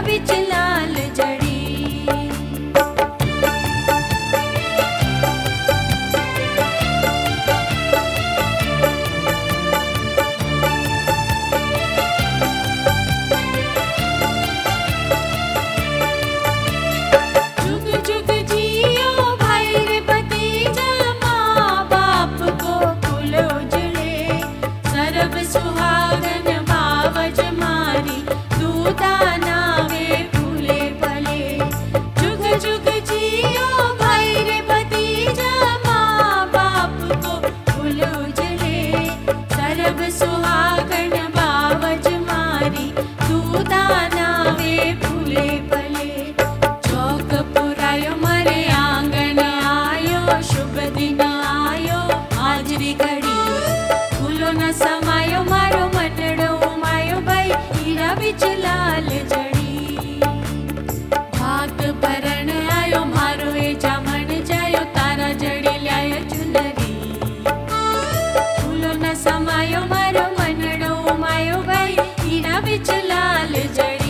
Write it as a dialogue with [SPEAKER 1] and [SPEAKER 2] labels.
[SPEAKER 1] बिच लाल जड़ी। जुग जुग जियो भाई रे भतीजा, माँ बाप को कुल उजड़े। सरब सुहागन बावज मारी, दूधा नावे फूले फले। जुग जुग जियो भाई रे भतीजा, माँ बाप को कुल उजड़े। सरब सुहागन बावज मारी, दूधा नावे फूले फले। चौक पुरायो मारे आंगन आयो, शुभ दिन आयो हाजरी घड़ी। फूलो न समायो मारो मनड़ो मायो भाई, हीरा बिच लाल जड़ी। भाग भरण आयो मारो ए जामण जायो, तारा जड़ी ल्यायो चुनरी। फूलो न समायो मारो मनड़ो मायो भाई, हीरा बिच लाल जड़ी।